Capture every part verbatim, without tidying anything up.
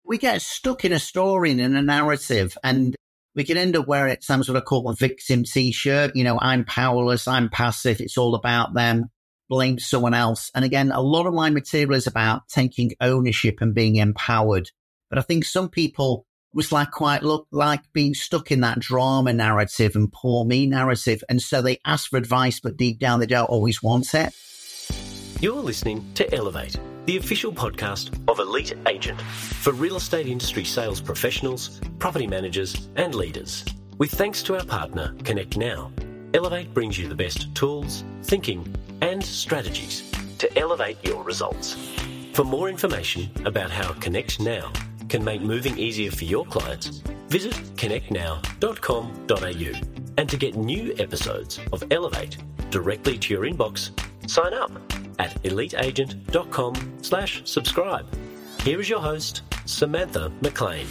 we get stuck in a story and in a narrative, and we can end up wearing some sort of called a victim T-shirt. You know, I'm powerless, I'm passive, it's all about them, blame someone else. And again, a lot of my material is about taking ownership and being empowered. But I think some people was like quite look like being stuck in that drama narrative and poor me narrative. And so they ask for advice, but deep down they don't always want it. You're listening to Elevate, the official podcast of Elite Agent for real estate industry sales professionals, property managers and leaders. With thanks to our partner, Connect Now, Elevate brings you the best tools, thinking and strategies to elevate your results. For more information about how Connect Now can make moving easier for your clients, visit connect now dot com dot a u. And to get new episodes of Elevate directly to your inbox, sign up at eliteagent.com slash subscribe. Here is your host, Samantha McLean.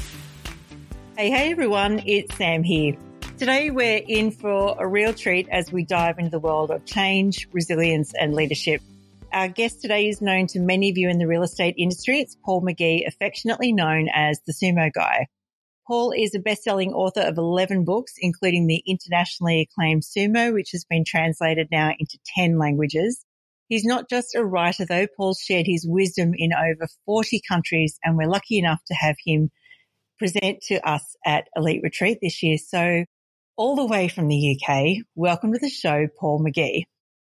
Hey, hey everyone, it's Sam here. Today we're in for a real treat as we dive into the world of change, resilience and leadership. Our guest today is known to many of you in the real estate industry. It's Paul McGee, affectionately known as the Sumo Guy. Paul is a best-selling author of eleven books, including the internationally acclaimed Sumo, which has been translated now into ten languages. He's not just a writer, though. Paul's shared his wisdom in over forty countries, and we're lucky enough to have him present to us at Elite Retreat this year. So all the way from the U K, welcome to the show, Paul McGee.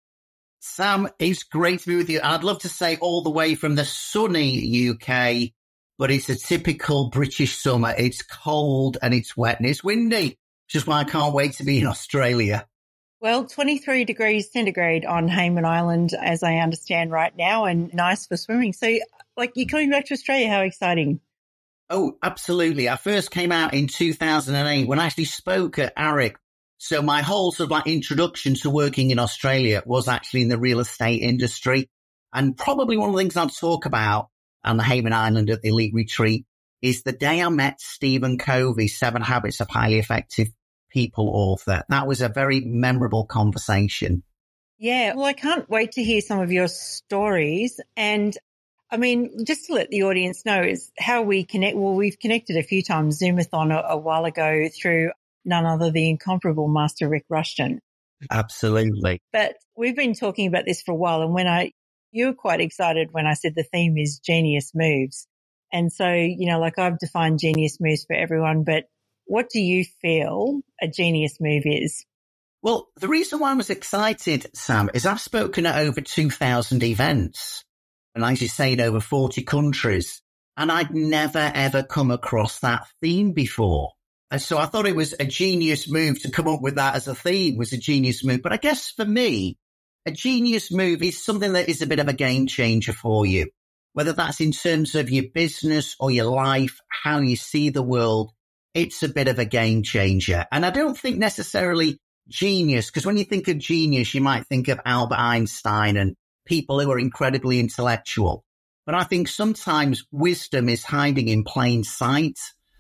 Sam, it's great to be with you. I'd love to say all the way from the sunny U K, but it's a typical British summer. It's cold and it's wet and it's windy, which is why I can't wait to be in Australia. Well, twenty-three degrees centigrade on Hayman Island, as I understand right now, and nice for swimming. So, like, you're coming back to Australia. How exciting. Oh, absolutely. I first came out in two thousand eight when I actually spoke at A R I C. So my whole sort of like introduction to working in Australia was actually in the real estate industry. And probably one of the things I'll talk about on the Hayman Island at the Elite Retreat is the day I met Stephen Covey, Seven Habits of Highly Effective People author. That was a very memorable conversation. Yeah, well, I can't wait to hear some of your stories. And I mean, just to let the audience know is how we connect. Well, we've connected a few times, Zoomathon a, a while ago through none other the incomparable Master Rick Rushton. Absolutely. But we've been talking about this for a while. And when I, you were quite excited when I said the theme is genius moves. And so, you know, like I've defined genius moves for everyone, but what do you feel a genius move is? Well, the reason why I was excited, Sam, is I've spoken at over two thousand events. And as you say, in over forty countries. And I'd never, ever come across that theme before. And so I thought it was a genius move to come up with that as a theme, was a genius move. But I guess for me, a genius move is something that is a bit of a game changer for you, whether that's in terms of your business or your life, how you see the world. It's a bit of a game changer. And I don't think necessarily genius, because when you think of genius, you might think of Albert Einstein and people who are incredibly intellectual. But I think sometimes wisdom is hiding in plain sight.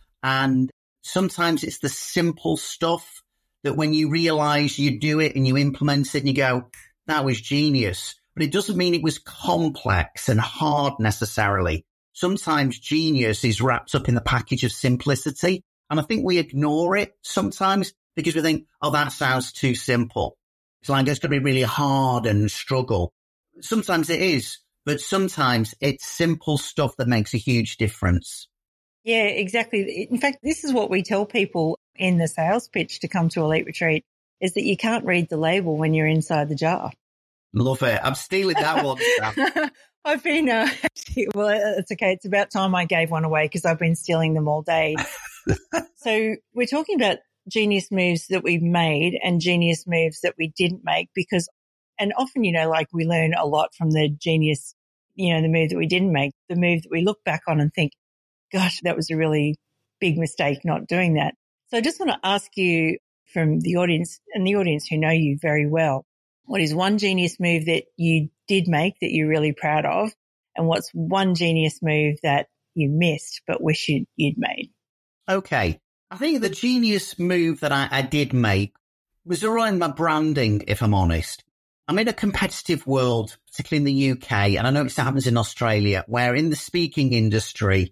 And sometimes it's the simple stuff that when you realize you do it and you implement it and you go, that was genius. But it doesn't mean it was complex and hard necessarily. Sometimes genius is wrapped up in the package of simplicity. And I think we ignore it sometimes because we think, oh, that sounds too simple. It's like it's going to be really hard and struggle. Sometimes it is, but sometimes it's simple stuff that makes a huge difference. Yeah, exactly. In fact, this is what we tell people in the sales pitch to come to Elite Retreat, is that you can't read the label when you're inside the jar. Love it. I'm stealing that one. I've been, uh, well, it's okay. It's about time I gave one away because I've been stealing them all day. So we're talking about genius moves that we've made and genius moves that we didn't make because, and often, you know, like we learn a lot from the genius, you know, the move that we didn't make, the move that we look back on and think, gosh, that was a really big mistake not doing that. So I just want to ask you from the audience and the audience who know you very well, what is one genius move that you did make that you're really proud of? And what's one genius move that you missed but wish you'd, you'd made? Okay. I think the genius move that I, I did make was around my branding, if I'm honest. I'm in a competitive world, particularly in the U K, and I know it happens in Australia, where in the speaking industry,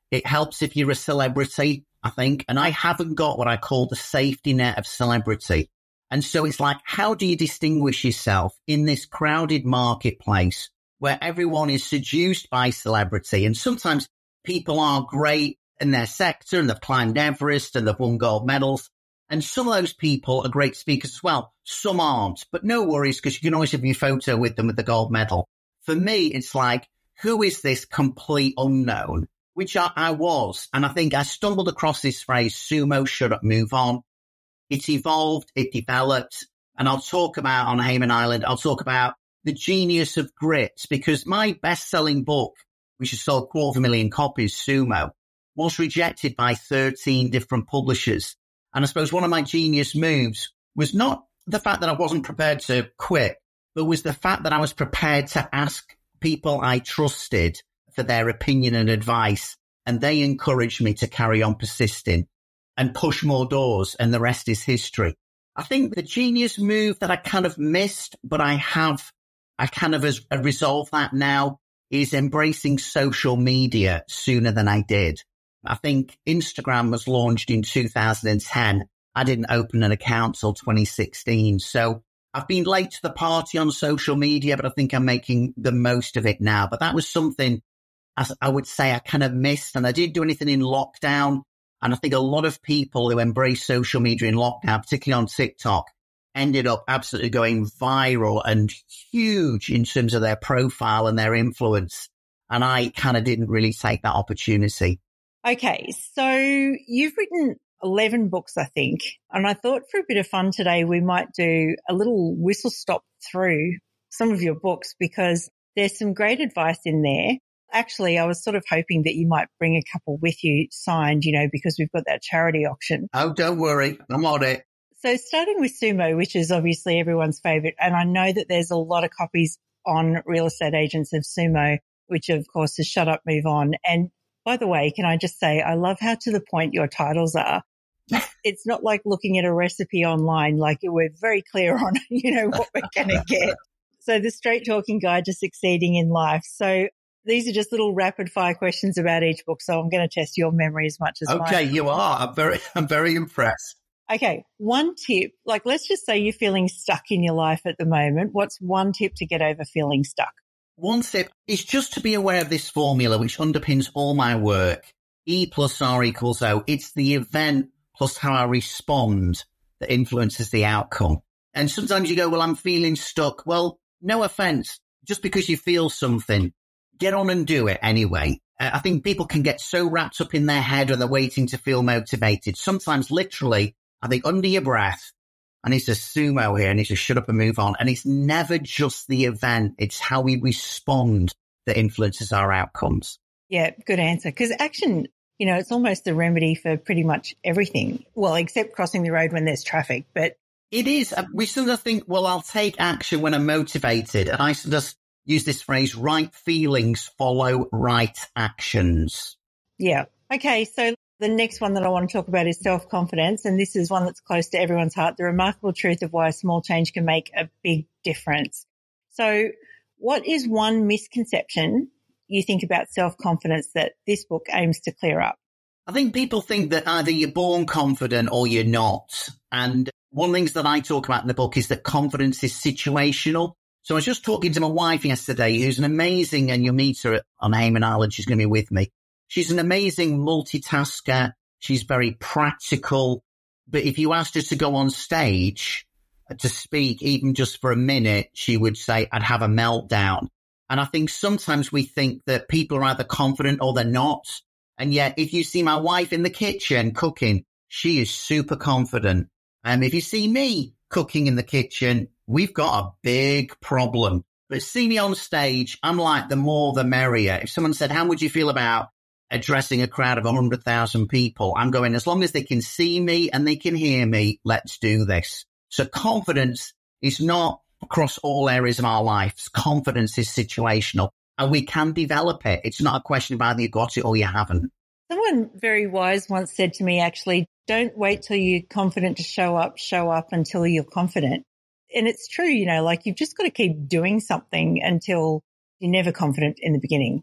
It helps if you're a celebrity, I think. And I haven't got what I call the safety net of celebrity. And so it's like, how do you distinguish yourself in this crowded marketplace where everyone is seduced by celebrity? And sometimes people are great in their sector and they've climbed Everest and they've won gold medals. And some of those people are great speakers as well. Some aren't, but no worries, because you can always have your photo with them with the gold medal. For me, it's like, who is this complete unknown? Which I, I was. And I think I stumbled across this phrase, sumo, shut up, move on. It's evolved, it developed. And I'll talk about on Hayman Island, I'll talk about the genius of grit, because my best-selling book, which has sold a quarter of a million copies, Sumo, was rejected by thirteen different publishers. And I suppose one of my genius moves was not the fact that I wasn't prepared to quit, but was the fact that I was prepared to ask people I trusted for their opinion and advice. And they encouraged me to carry on persisting and push more doors. And the rest is history. I think the genius move that I kind of missed, but I have, I kind of has resolved that now, is embracing social media sooner than I did. I think Instagram was launched in two thousand ten. I didn't open an account till twenty sixteen. So I've been late to the party on social media, but I think I'm making the most of it now. But that was something, as I would say, I kind of missed. And I didn't do anything in lockdown. And I think a lot of people who embrace social media in lockdown, particularly on TikTok, ended up absolutely going viral and huge in terms of their profile and their influence. And I kind of didn't really take that opportunity. Okay, so you've written eleven books, I think, and I thought for a bit of fun today we might do a little whistle stop through some of your books, because there's some great advice in there. Actually, I was sort of hoping that you might bring a couple with you signed, you know, because we've got that charity auction. Oh, don't worry, I'm on it. So starting with Sumo, which is obviously everyone's favourite, and I know that there's a lot of copies on Real Estate Agents of Sumo, which of course is Shut Up, Move On. And by the way, can I just say, I love how to the point your titles are. It's not like looking at a recipe online, like we're very clear on, you know, what we're going to get. So the Straight Talking Guide to Succeeding in Life. So these are just little rapid fire questions about each book. So I'm going to test your memory as much as mine. Okay, you are. I'm very, I'm very impressed. Okay, one tip, like let's just say you're feeling stuck in your life at the moment. What's one tip to get over feeling stuck? One tip is just to be aware of this formula, which underpins all my work. E plus R equals O. It's the event plus how I respond that influences the outcome. And sometimes you go, well, I'm feeling stuck. Well, no offense. Just because you feel something, get on and do it anyway. I think people can get so wrapped up in their head when they're waiting to feel motivated. Sometimes literally, I think under your breath, I need to sumo here, I need to shut up and move on. And it's never just the event. It's how we respond that influences our outcomes. Yeah, good answer. Because action, you know, it's almost the remedy for pretty much everything. Well, except crossing the road when there's traffic. But it is. We sort of think, well, I'll take action when I'm motivated. And I sort of use this phrase, right feelings follow right actions. Yeah. Okay. So the next one that I want to talk about is self-confidence. And this is one that's close to everyone's heart, the remarkable truth of why a small change can make a big difference. So what is one misconception you think about self-confidence that this book aims to clear up? I think people think that either you're born confident or you're not. And one of the things that I talk about in the book is that confidence is situational. So I was just talking to my wife yesterday, who's an amazing, and you'll meet her on Hayman Island, she's going to be with me. She's an amazing multitasker. She's very practical. But if you asked her to go on stage to speak, even just for a minute, she would say, I'd have a meltdown. And I think sometimes we think that people are either confident or they're not. And yet, if you see my wife in the kitchen cooking, she is super confident. And if you see me cooking in the kitchen, we've got a big problem. But see me on stage, I'm like, the more the merrier. If someone said, how would you feel about addressing a crowd of one hundred thousand people? I'm going, as long as they can see me and they can hear me, let's do this. So confidence is not across all areas of our lives. Confidence is situational and we can develop it. It's not a question of either you got it or you haven't. Someone very wise once said to me, actually, don't wait till you're confident to show up, show up until you're confident. And it's true, you know, like you've just got to keep doing something until you're never confident in the beginning.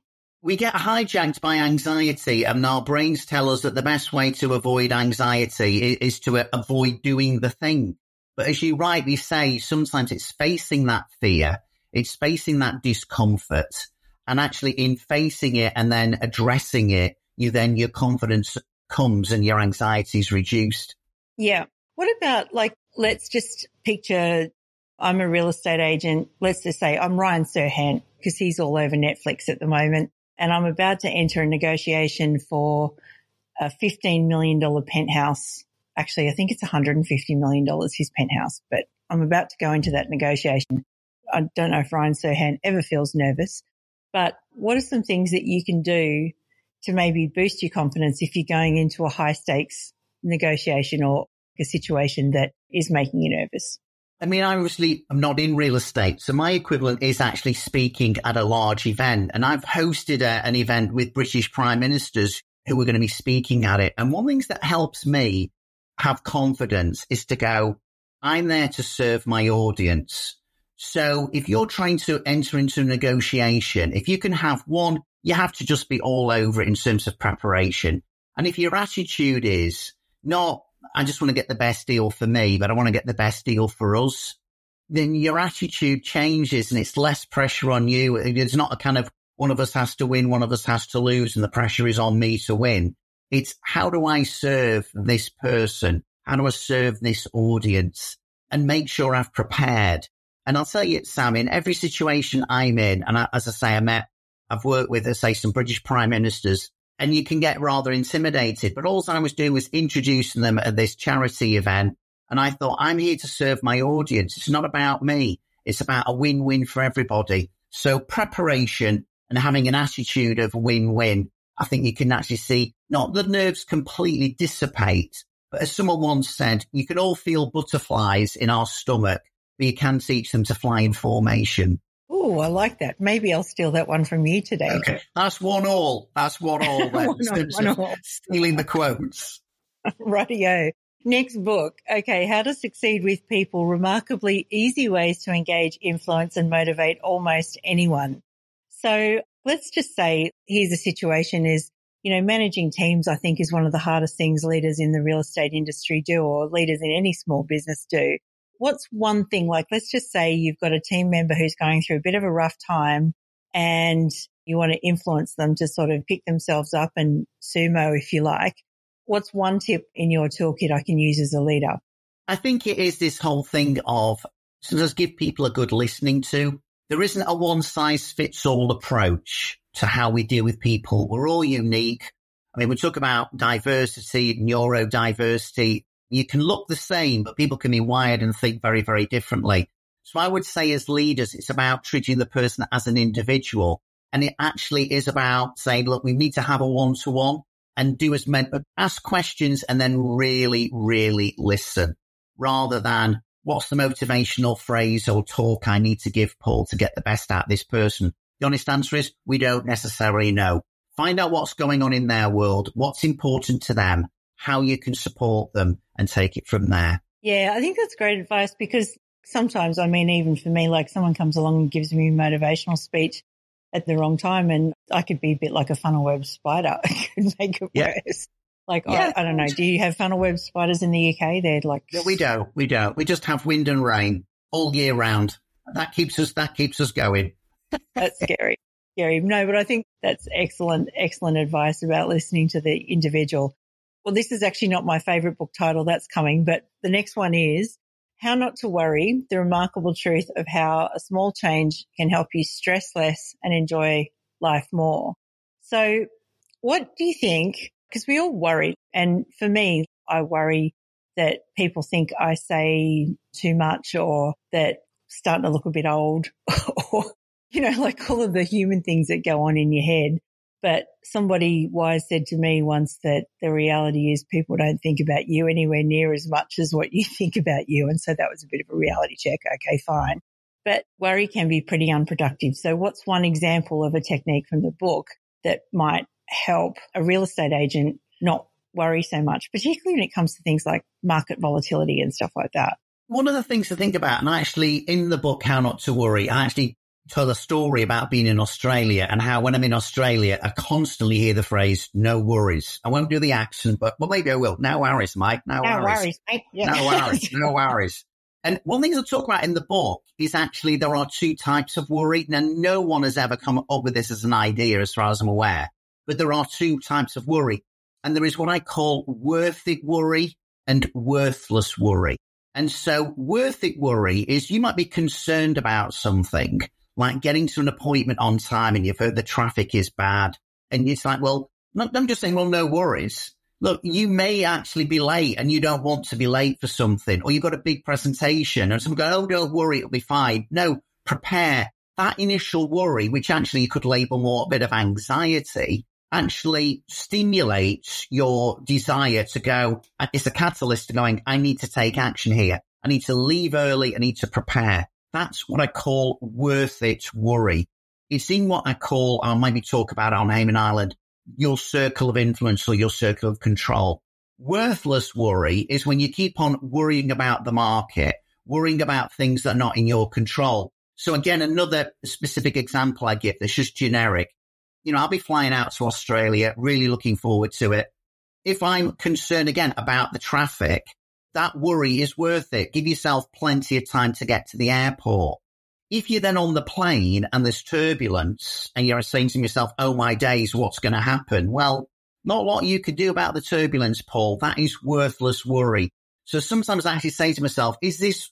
We get hijacked by anxiety, and our brains tell us that the best way to avoid anxiety is, is to avoid doing the thing. But as you rightly say, sometimes it's facing that fear, it's facing that discomfort, and actually in facing it and then addressing it, you then your confidence comes and your anxiety is reduced. Yeah. What about, like, let's just picture I'm a real estate agent. Let's just say I'm Ryan Serhant, because he's all over Netflix at the moment. And I'm about to enter a negotiation for a fifteen million dollars penthouse. Actually, I think it's one hundred fifty million dollars, his penthouse, but I'm about to go into that negotiation. I don't know if Ryan Serhant ever feels nervous, but what are some things that you can do to maybe boost your confidence if you're going into a high stakes negotiation or a situation that is making you nervous? I mean, I obviously am not in real estate, so my equivalent is actually speaking at a large event. And I've hosted a, an event with British Prime Ministers who are going to be speaking at it. And one of the things that helps me have confidence is to go, I'm there to serve my audience. So if you're trying to enter into a negotiation, if you can have one, you have to just be all over it in terms of preparation. And if your attitude is not, I just want to get the best deal for me, but I want to get the best deal for us, then your attitude changes and it's less pressure on you. It's not a kind of one of us has to win, one of us has to lose, and the pressure is on me to win. It's how do I serve this person? How do I serve this audience? And make sure I've prepared. And I'll tell you, Sam, in every situation I'm in, and I, as I say, I met, I've worked with, say, some British Prime Ministers, and you can get rather intimidated. But all I was doing was introducing them at this charity event. And I thought, I'm here to serve my audience. It's not about me. It's about a win-win for everybody. So preparation and having an attitude of win-win, I think you can actually see not the nerves completely dissipate, but as someone once said, you can all feel butterflies in our stomach, but you can teach them to fly in formation. Oh, I like that. Maybe I'll steal that one from you today. Okay. That's one all. That's one all. Then. one all, one all. Stealing the quotes. Rightio. Next book. Okay. How to Succeed with People. Remarkably easy ways to engage, influence and motivate almost anyone. So let's just say here's a situation is, you know, managing teams, I think, is one of the hardest things leaders in the real estate industry do, or leaders in any small business do. What's one thing, like, let's just say you've got a team member who's going through a bit of a rough time and you want to influence them to sort of pick themselves up and sumo, if you like. What's one tip in your toolkit I can use as a leader? I think it is this whole thing of sometimes give people a good listening to. There isn't a one-size-fits-all approach to how we deal with people. We're all unique. I mean, we talk about diversity, neurodiversity. You can look the same, but people can be wired and think very, very differently. So I would say as leaders, it's about treating the person as an individual. And it actually is about saying, look, we need to have a one-to-one and do as many, ask questions and then really, really listen rather than what's the motivational phrase or talk I need to give Paul to get the best out of this person. The honest answer is we don't necessarily know. Find out what's going on in their world, what's important to them, how you can support them and take it from there. Yeah, I think that's great advice because sometimes, I mean, even for me, like someone comes along and gives me a motivational speech at the wrong time and I could be a bit like a funnel web spider. I could make it yeah. worse. Like, yeah. I, I don't know, do you have funnel web spiders in the U K? They're like... No, we don't. We don't. We just have wind and rain all year round. That keeps us, that keeps us going. That's scary. Scary. No, but I think that's excellent, excellent advice about listening to the individual. Well, this is actually not my favorite book title. That's coming. But the next one is How Not to Worry, The Remarkable Truth of How a Small Change Can Help You Stress Less and Enjoy Life More. So what do you think? Because we all worry. And for me, I worry that people think I say too much or that starting to look a bit old or, you know, like all of the human things that go on in your head. But somebody wise said to me once that the reality is people don't think about you anywhere near as much as what you think about you. And so that was a bit of a reality check. Okay, fine. But worry can be pretty unproductive. So what's one example of a technique from the book that might help a real estate agent not worry so much, particularly when it comes to things like market volatility and stuff like that? One of the things to think about, and I actually, in the book, How Not to Worry, I actually told a story about being in Australia and how when I'm in Australia, I constantly hear the phrase, no worries. I won't do the accent, but well, maybe I will. No worries, Mike. No, No worries. worries, mate. Yeah. No worries. No worries. And one thing I talk about in the book is actually there are two types of worry. Now, no one has ever come up with this as an idea, as far as I'm aware, but there are two types of worry. And there is what I call worth it worry and worthless worry. And so worth it worry is you might be concerned about something, like getting to an appointment on time and you've heard the traffic is bad. And it's like, well, not, I'm just saying, well, no worries. Look, you may actually be late and you don't want to be late for something, or you've got a big presentation and someone goes, oh, don't worry, it'll be fine. No, prepare. That initial worry, which actually you could label more a bit of anxiety, actually stimulates your desire to go, it's a catalyst to going, I need to take action here. I need to leave early. I need to prepare. That's what I call worth it worry. It's in what I call, I'll maybe talk about it on Hayman Island, your circle of influence or your circle of control. Worthless worry is when you keep on worrying about the market, worrying about things that are not in your control. So again, another specific example I give that's just generic. You know, I'll be flying out to Australia, really looking forward to it. If I'm concerned again about the traffic, that worry is worth it. Give yourself plenty of time to get to the airport. If you're then on the plane and there's turbulence and you're saying to yourself, oh my days, what's going to happen? Well, not a lot you could do about the turbulence, Paul. That is worthless worry. So sometimes I actually say to myself, is this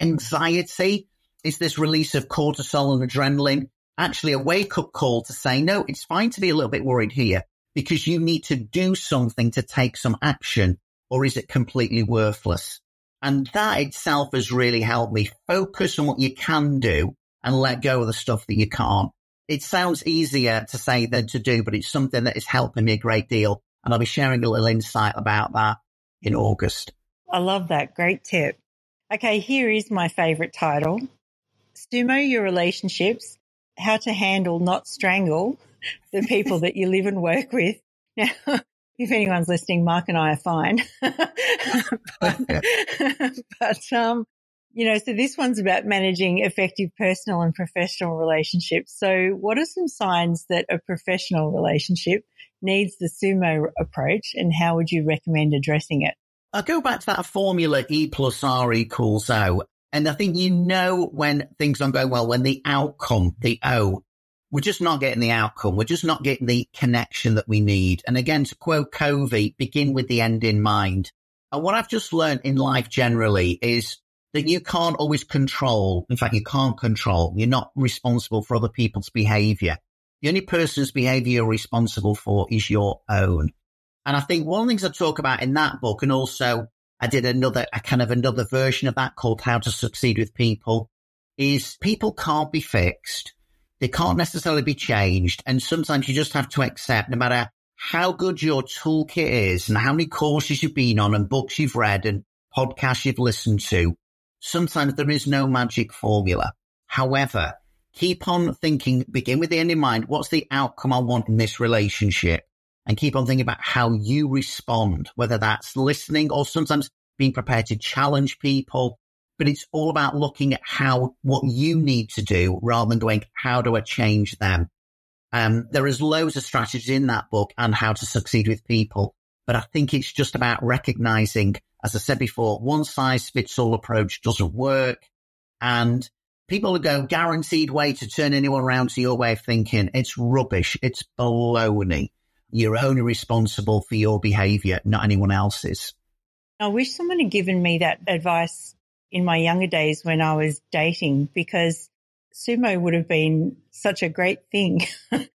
anxiety? Is this release of cortisol and adrenaline actually a wake-up call to say, no, it's fine to be a little bit worried here because you need to do something to take some action, or is it completely worthless? And that itself has really helped me focus on what you can do and let go of the stuff that you can't. It sounds easier to say than to do, but it's something that is helping me a great deal. And I'll be sharing a little insight about that in August. I love that. Great tip. Okay, here is my favorite title. Sumo Your Relationships, How to Handle, Not Strangle the People That You Live and Work With. Now, if anyone's listening, Mark and I are fine. but, but um, you know, so this one's about managing effective personal and professional relationships. So what are some signs that a professional relationship needs the Sumo approach, and how would you recommend addressing it? I'll go back to that formula E plus R equals O. And I think you know when things aren't going well, when the outcome, the O, we're just not getting the outcome. We're just not getting the connection that we need. And again, to quote Covey, begin with the end in mind. And what I've just learned in life generally is that you can't always control. In fact, you can't control. You're not responsible for other people's behavior. The only person's behavior you're responsible for is your own. And I think one of the things I talk about in that book, and also I did another, a kind of another version of that called How to Succeed with People, is people can't be fixed. They can't necessarily be changed. And sometimes you just have to accept, no matter how good your toolkit is and how many courses you've been on and books you've read and podcasts you've listened to, sometimes there is no magic formula. However, keep on thinking, begin with the end in mind. What's the outcome I want in this relationship? And keep on thinking about how you respond, whether that's listening or sometimes being prepared to challenge people. But it's all about looking at how, what you need to do rather than going, how do I change them? Um, there is loads of strategies in that book on how to succeed with people. But I think it's just about recognizing, as I said before, one size fits all approach doesn't work. And people who go guaranteed way to turn anyone around to your way of thinking, it's rubbish. It's baloney. You're only responsible for your behavior, not anyone else's. I wish someone had given me that advice in my younger days when I was dating, because sumo would have been such a great thing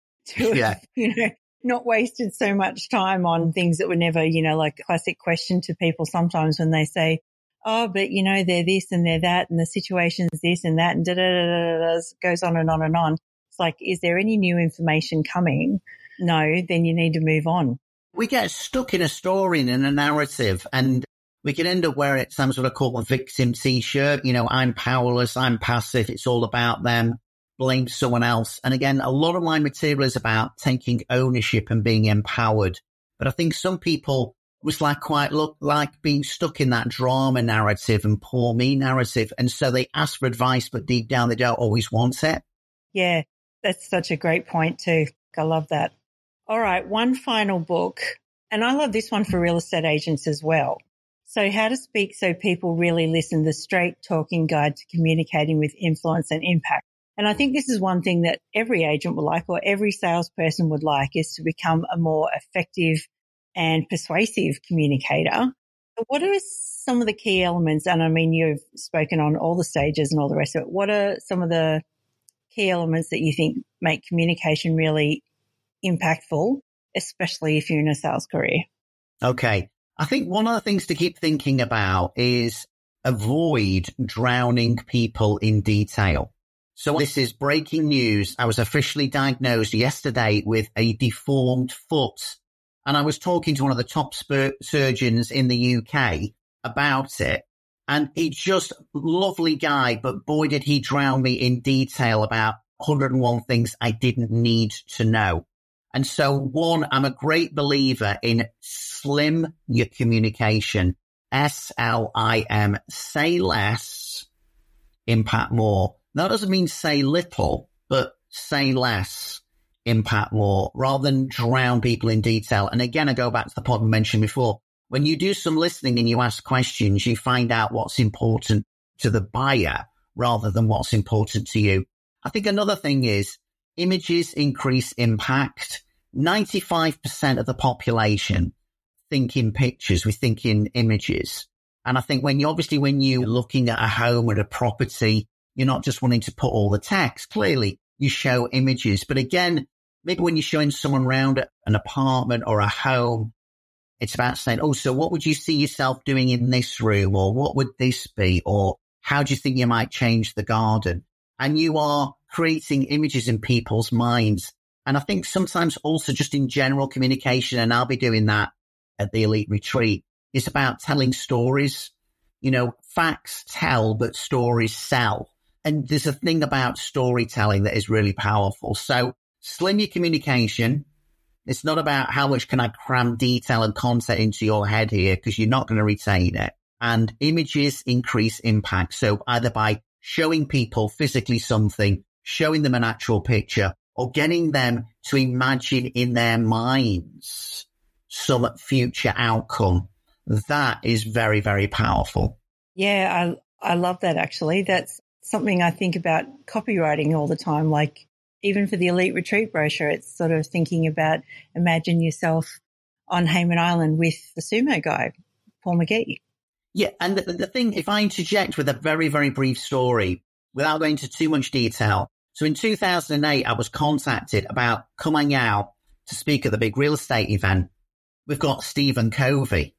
to yeah. have, you know, not wasted so much time on things that were never, you know, like a classic question to people sometimes when they say, oh, but, you know, they're this and they're that and the situation's this and that and da da da da da, goes on and on and on. It's like, is there any new information coming? No, then you need to move on. We get stuck in a story and in a narrative, and we can end up wearing it, some sort of called a victim T-shirt. You know, I'm powerless, I'm passive, it's all about them, blame someone else. And again, a lot of my material is about taking ownership and being empowered. But I think some people was like quite look like being stuck in that drama narrative and poor me narrative. And so they ask for advice, but deep down they don't always want it. Yeah, that's such a great point too. I love that. All right, one final book, and I love this one for real estate agents as well. So How to Speak So People Really Listen, the straight talking guide to communicating with influence and impact. And I think this is one thing that every agent would like, or every salesperson would like, is to become a more effective and persuasive communicator. What are some of the key elements? And I mean, you've spoken on all the stages and all the rest of it. What are some of the key elements that you think make communication really impactful, especially if you're in a sales career? Okay. I think one of the things to keep thinking about is avoid drowning people in detail. So this is breaking news. I was officially diagnosed yesterday with a deformed foot. And I was talking to one of the top spur- surgeons in the U K about it. And he's just lovely guy, but boy, did he drown me in detail about one hundred and one things I didn't need to know. And so one, I'm a great believer in slim your communication, S L I M, say less, impact more. That doesn't mean say little, but say less, impact more, rather than drown people in detail. And again, I go back to the point I mentioned before. When you do some listening and you ask questions, you find out what's important to the buyer rather than what's important to you. I think another thing is images increase impact. ninety-five percent of the population think in pictures. We think in images. And I think when you, obviously, when you're looking at a home or a property, you're not just wanting to put all the text. Clearly, you show images. But again, maybe when you're showing someone around an apartment or a home, it's about saying, oh, so what would you see yourself doing in this room? Or what would this be? Or how do you think you might change the garden? And you are creating images in people's minds. And I think sometimes also just in general communication, and I'll be doing that at the Elite Retreat, is about telling stories. You know, facts tell, but stories sell. And there's a thing about storytelling that is really powerful. So slim your communication. It's not about how much can I cram detail and content into your head here, because you're not going to retain it. And images increase impact. So either by showing people physically something, showing them an actual picture, or getting them to imagine in their minds some future outcome. That is very, very powerful. Yeah, I I love that actually. That's something I think about copywriting all the time. Like even for the Elite Retreat brochure, it's sort of thinking about imagine yourself on Hayman Island with the sumo guy, Paul McGee. Yeah, and the, the thing, if I interject with a very, very brief story, without going into too much detail. So in two thousand eight, I was contacted about coming out to speak at the big real estate event. We've got Stephen Covey.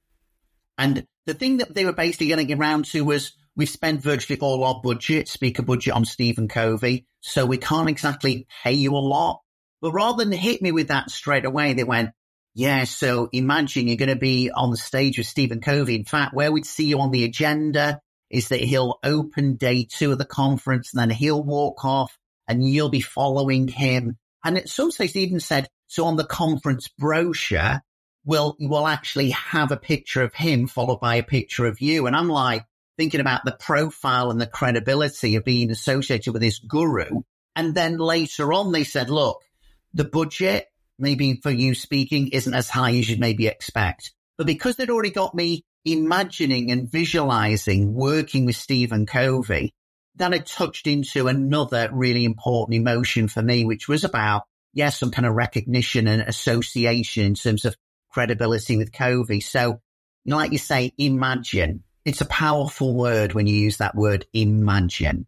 And the thing that they were basically going to get around to was we've spent virtually all our budget, speaker budget on Stephen Covey, so we can't exactly pay you a lot. But rather than hit me with that straight away, they went, yeah, so imagine you're going to be on the stage with Stephen Covey. In fact, where we'd see you on the agenda is that he'll open day two of the conference, and then he'll walk off and you'll be following him. And at some stage they even said, so on the conference brochure, we'll, we'll actually have a picture of him followed by a picture of you. And I'm like thinking about the profile and the credibility of being associated with this guru. And then later on they said, look, the budget maybe for you speaking isn't as high as you'd maybe expect. But because they'd already got me imagining and visualizing working with Stephen Covey, that had touched into another really important emotion for me, which was about, yes, some kind of recognition and association in terms of credibility with Covey. So, you know, like you say, imagine. It's a powerful word when you use that word, imagine.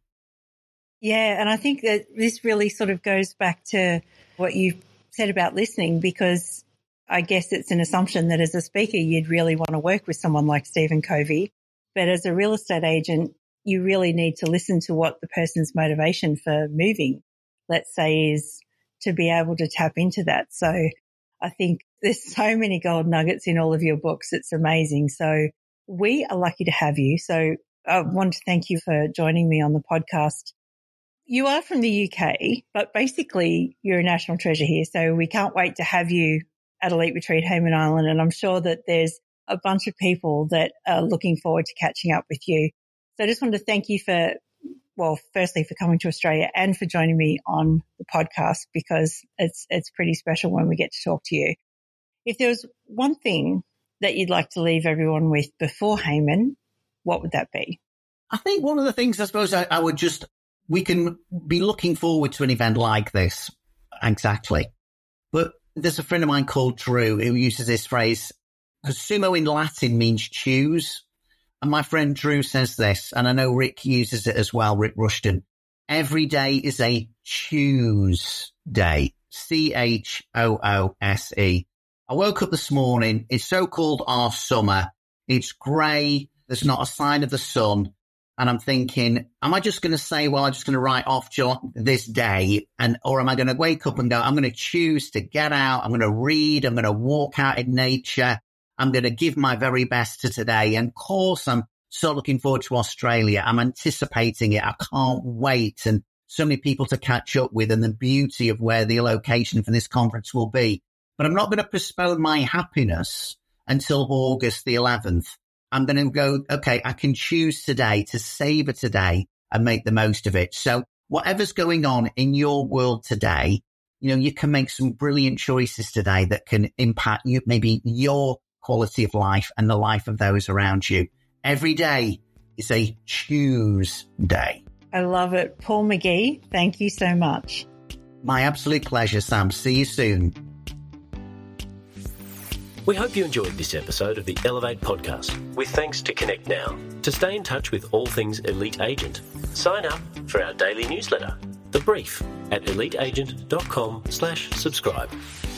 Yeah, and I think that this really sort of goes back to what you said about listening, because I guess it's an assumption that as a speaker, you'd really want to work with someone like Stephen Covey. But as a real estate agent, you really need to listen to what the person's motivation for moving, let's say, is, to be able to tap into that. So I think there's so many gold nuggets in all of your books. It's amazing. So we are lucky to have you. So I want to thank you for joining me on the podcast. You are from the U K, but basically you're a national treasure here. So we can't wait to have you at Elite Retreat Hayman Island. And I'm sure that there's a bunch of people that are looking forward to catching up with you. So I just wanted to thank you for well, firstly, for coming to Australia and for joining me on the podcast, because it's it's pretty special when we get to talk to you. If there was one thing that you'd like to leave everyone with before Hayman, what would that be? I think one of the things I suppose I, I would just, we can be looking forward to an event like this. Exactly. But there's a friend of mine called Drew who uses this phrase, because sumo in Latin means choose. And my friend Drew says this, and I know Rick uses it as well, Rick Rushton. Every day is a choose day. C H O O S E. I woke up this morning. It's so-called our summer. It's grey. There's not a sign of the sun. And I'm thinking, am I just going to say, well, I'm just going to write off this day? And, or am I going to wake up and go, I'm going to choose to get out. I'm going to read. I'm going to walk out in nature. I'm going to give my very best to today. And of course, I'm so looking forward to Australia. I'm anticipating it. I can't wait. And so many people to catch up with, and the beauty of where the location for this conference will be. But I'm not going to postpone my happiness until August the eleventh. I'm going to go, okay, I can choose today to savor today and make the most of it. So whatever's going on in your world today, you know, you can make some brilliant choices today that can impact you, maybe your quality of life and the life of those around you. Every day is a choose day. I love it. Paul McGee, thank you so much. My absolute pleasure, Sam. See you soon. We hope you enjoyed this episode of the Elevate podcast, with thanks to Connect Now. To stay in touch with all things Elite Agent, sign up for our daily newsletter, The Brief, at eliteagent.com slash subscribe.